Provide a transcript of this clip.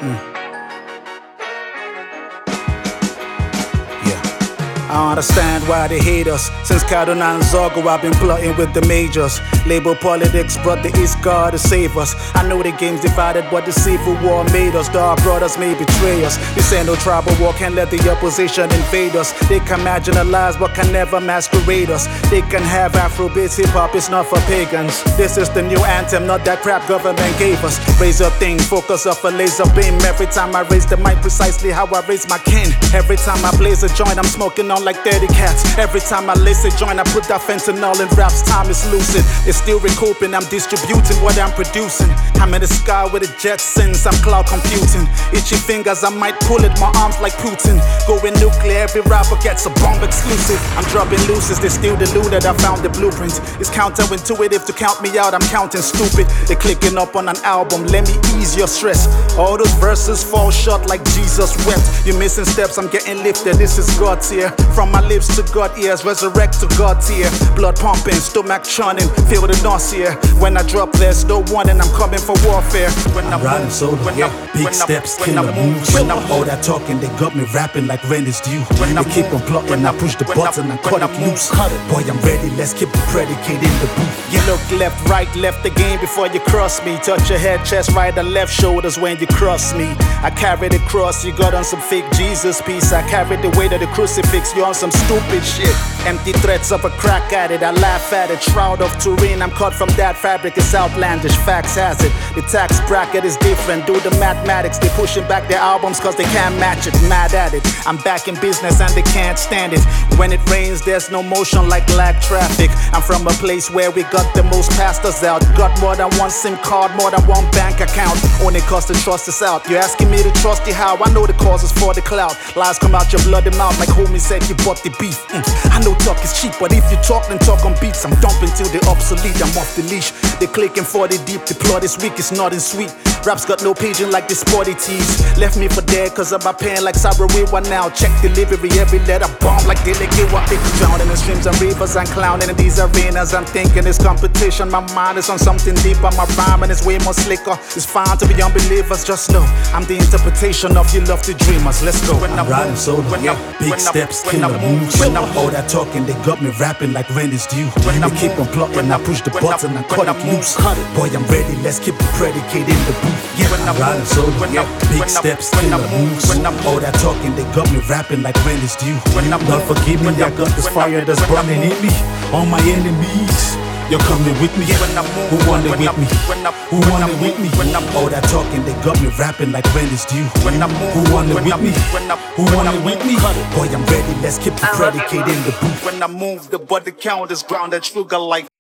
I understand why they hate us. Since Kaduna and Zogo, I've been plotting with the majors. Label politics brought the East Guard to save us. I know the game's divided, but the civil war made us. Dark brothers may betray us. This ain't no tribal war, can't let the opposition invade us. They can marginalize, but can never masquerade us. They can have Afrobeats, hip-hop, it's not for pagans. This is the new anthem, not that crap government gave us. Raise your thing, focus off a laser beam. Every time I raise the mic, precisely how I raise my kin. Every time I blaze a joint, I'm smoking on like 30 cats. Every time I lace a joint, I put that fentanyl in raps. Time is lucid, it's still recouping. I'm distributing what I'm producing. I'm in the sky with the Jetsons, I'm cloud computing. Itchy fingers, I might pull it, my arms like Putin. Going nuclear, every rapper gets a bomb exclusive. I'm dropping looses, they still deluded, I found the blueprint. It's counterintuitive to count me out, I'm counting stupid. They're clicking up on an album, let me ease your stress. All those verses fall short like Jesus wept. You're missing steps, I'm getting lifted, this is God's here. From my lips to God ears, resurrect to God's ear. Blood pumping, stomach churning, feel the nausea. When I drop there's no warning, I'm coming for warfare. When I'm riding solo, big steps, killer moves. All that talking, they got me rapping like rent is due. They keep on plotting, I push the button and cut it loose. Boy, I'm ready, let's keep the predicate in the booth. You look left, right, left the game before you cross me. Touch your head, chest, right and left shoulders when you cross me. I carry the cross, you got on some fake Jesus piece. I carry the weight of the crucifix, you on some stupid shit. Empty threats of a crack at it, I laugh at it. Shroud of Turin, I'm cut from that fabric, it's outlandish. Facts has it, the tax bracket is different. Do the mathematics, they pushing back their albums cause they can't match it. Mad at it, I'm back in business and they can't stand it. When it rains, there's no motion like lag traffic. I'm from a place where we got the most pastors out. Got more than one SIM card, more than one bank account. Only cause to trust us out. You're asking me to trust you how? I know the cause is for the clout. Lies come out your bloody mouth like homie said you bought the beef. I know talk is cheap, but if you talk, then talk on beats. I'm dumping till they're obsolete, I'm off the leash. They clicking for the deep, the plot is weak, it's not in sweet. Raps got no paging like the sporty tees. Left me for dead cause of my pain like Sarawiwa now. Check delivery, every letter bomb like Delegiwa. Drowning in streams and rivers and clowning in these arenas. I'm thinking it's competition, my mind is on something deeper. My rhyming is way more slicker. It's fine to be unbelievers, just know I'm the interpretation of you love to dreamers. Let's go. I'm riding solo, big steps, killer moves. All that talking, they got me rapping like rent is due. They keep on plotting, I push the button and cut it loose. Boy, I'm ready, let's keep the predicate in the booth. I'm riding solo, big steps, killer moves. All that talking, they got me rapping like rent is due. Lord forgive me, I got this fire that's burning in me. All my enemies, you're coming with me. Who want it with me? Who want it with me? All that talking, they got me rapping like rent is due. Who want it with me? Who want it with me? Boy, I'm ready, let's keep the predicate in the booth. When I move, the body count is grounded sugar like